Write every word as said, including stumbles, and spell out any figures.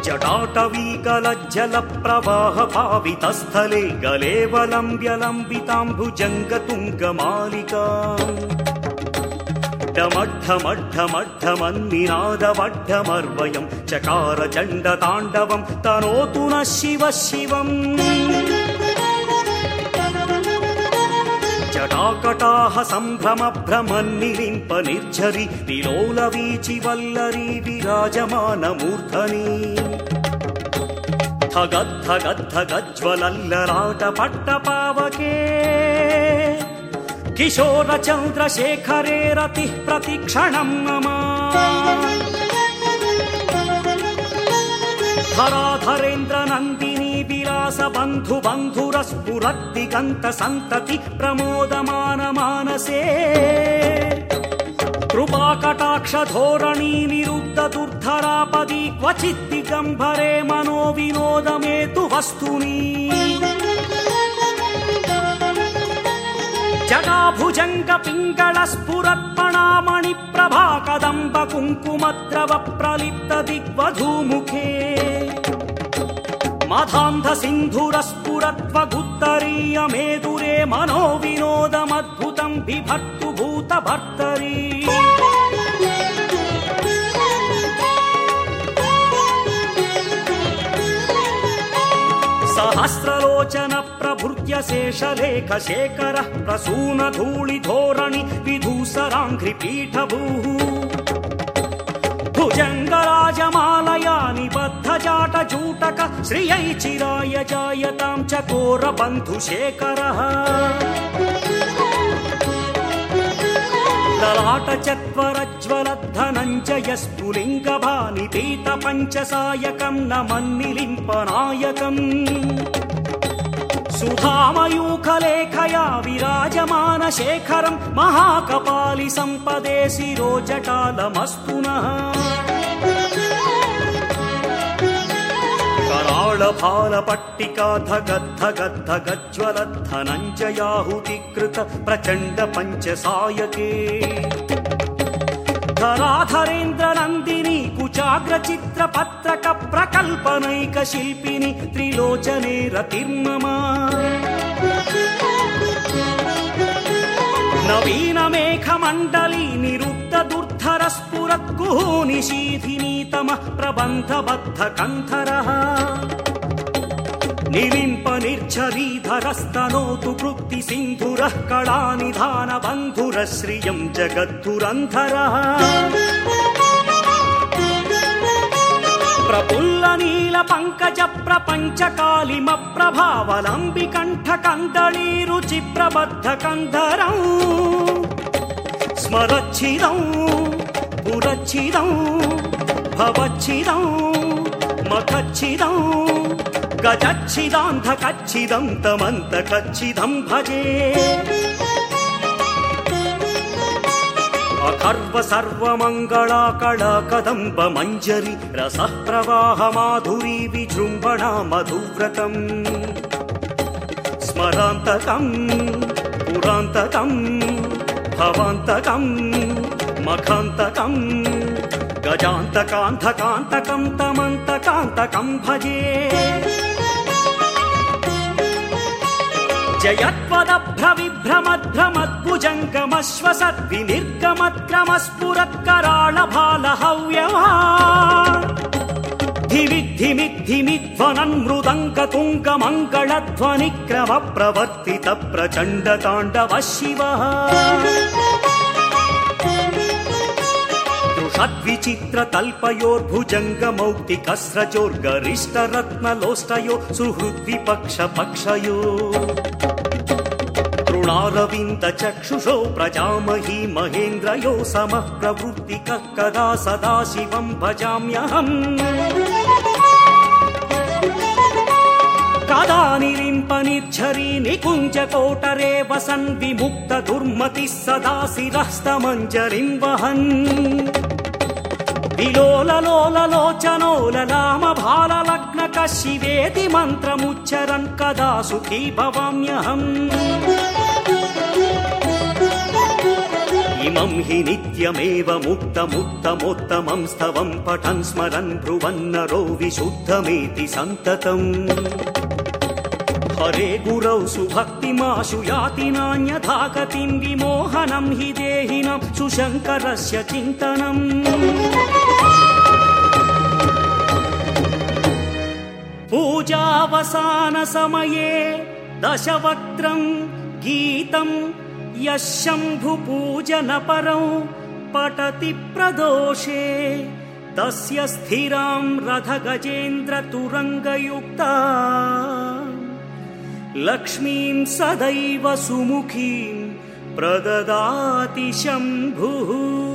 జటాటవీకలజ్జల ప్రవాహ పావితస్థలే గలేవలంబ్యలంబితాంబుజంగతుంగమాలికా డమడ్ఢమడ్ఢమడ్ఢమన్నినాదవడ్ఢమర్వయం చకార చండ తాండవం తనోతు న శివ శివం జటాకటాహ సంభ్రమ భ్రమన్నిలింప నిర్ఝరి విలోల వీచి వల్లరీ విరాజమానమూర్ధని ధగద్ధగద్ధగజ్వలల్లరాట పట్టపావకే కిశోర చంద్రశేఖరే రతి ప్రతిక్షణం మమ ధరాధరేంద్ర నందిని విలాస బంధు బంధురస్ఫురద్దిగంత సంతతి ప్రమోదమాన మానసే కృపాకటాక్ష ధోరణీ నిరుద్ధ దుర్ధరాపది క్వచిత్ దిగంబరే మనో వినోదమేతు వస్తుని జటాభుజంగ పింగళ స్ఫురత్పణామణి ప్రభా కదంబ కుంకుమద్రవ ప్రలిప్త దిగ్వధూముఖే మధాంధ సింధుర స్ఫురత్వగుత్తరీయ మేదురే మనో వినోదమద్భుతం బిభర్తు భూత భర్తరీ సహస్రలోచన ప్రభృత్య శేషలేఖ శేఖర ప్రసూన ధూళి ధోరణి విధూసరాంఘ్రి పీఠభూ భుజంగరాజమాలయా నిబద్ధ జాట జూటక శ్రియై చిరాయ జాయతాం చకోర బంధు శేఖర లలాట చత్వరజ్వల ధనంజయ స్ఫులింగ భాని పీత పంచసాయకం నమన్నిలింపనాయకం సుధామయూఖలేఖయా విరాజమాన శేఖరం మహాకపాలి సంపదే శిరోజటాలమస్తునః कराळ भाल पट्टिका धगद्धगद्धगज्ज्वल धनञ्जयाहुतिकृत प्रचण्ड पञ्चसायके धराधरेन्द्र नन्दिनी कुचाग्र चित्र पत्रक प्रकल्पनैक शिल्पिनी त्रिलोचने रतिर्मम नवीन मेघ मंडली निरुद्ध दुर्धर स्फुरत् कुहूनिशीधिनी तमः प्रबन्ध बद्ध कंधरः निलिम्प निर्झरीधरस्तनोतु कृत्ति सिन्धुरः कलानिधान बन्धुर श्रियं जगद्धुरन्धरः प्रफुल्ल नील पंकज प्रपंच कालिम प्रभावलंबि कंठ कंदली रुचि प्रबद्ध कंधरं स्मरच्छिदं पुरच्छिदं भवच्छिदं मखच्छिदं गजच्छिदान्धकच्छिदं तमन्तकच्छिदं भजे अखर्व सर्वमंगला कला कदंब मंजरी रसः प्रवाह माधुरी विजृंभणा मधुव्रतम स्मरांतकं पुरांतकं भवांतकं मखांतकं गजांतकांतकांतकं तमंतकांतकं भजे जयत्वदभ्रविभ्रमध्रमद्भुजङ्गमश्वसद्विनिर्गमत्क्रमस्फुरत्कराळभालहव्यवा धिविद्धिमिद्धिमिध्वनन्मृदङ्गतुङ्गमङ्गलध्वनिक्रमप्रवर्तित प्रचण्डताण्डव शिवः दृषद्विचित्रतल्पयोर्भुजङ्गमौक्तिकस्रजोर्गरिष्ठरत्नलोष्टयो सुहृद्विपक्षपक्षयो तृणारविन्द चक्षुषो प्रजामही महेन्द्रयो समः प्रवृत्तिकः कदा सदा शिवं भजाम्यहम् कदा निलिम्प निर्झरी निकुञ्ज कोटरे वसन् विमुक्त दुर्मतिः सदा शिरस्तमञ्जरिं वहन् विलोललोललोचनोललाम भाललग्नक शिवेति मन्त्रमुच्चरन् कदा सुखी भवाम्यहम् इमं हि नित्यमेव मुक्तमुत्तमोत्तमं स्तवं पठन् स्मरन् ब्रुवन्नरो विशुद्धमेति सन्ततम् हरे गुरौ सुभक्तिमाशु याति नान्यथा गतिं विमोहनं हि देहिनं सुशङ्करस्य चिन्तनम् पूजावसानसमये दशवक्त्रं गीतं यः शम्भुपूजनपरौ पठति प्रदोषे तस्य स्थिरां रथगजेन्द्रतुरङ्गयुक्ता लक्ष्मीं सदैव सुमुखीं प्रददाति शम्भुः।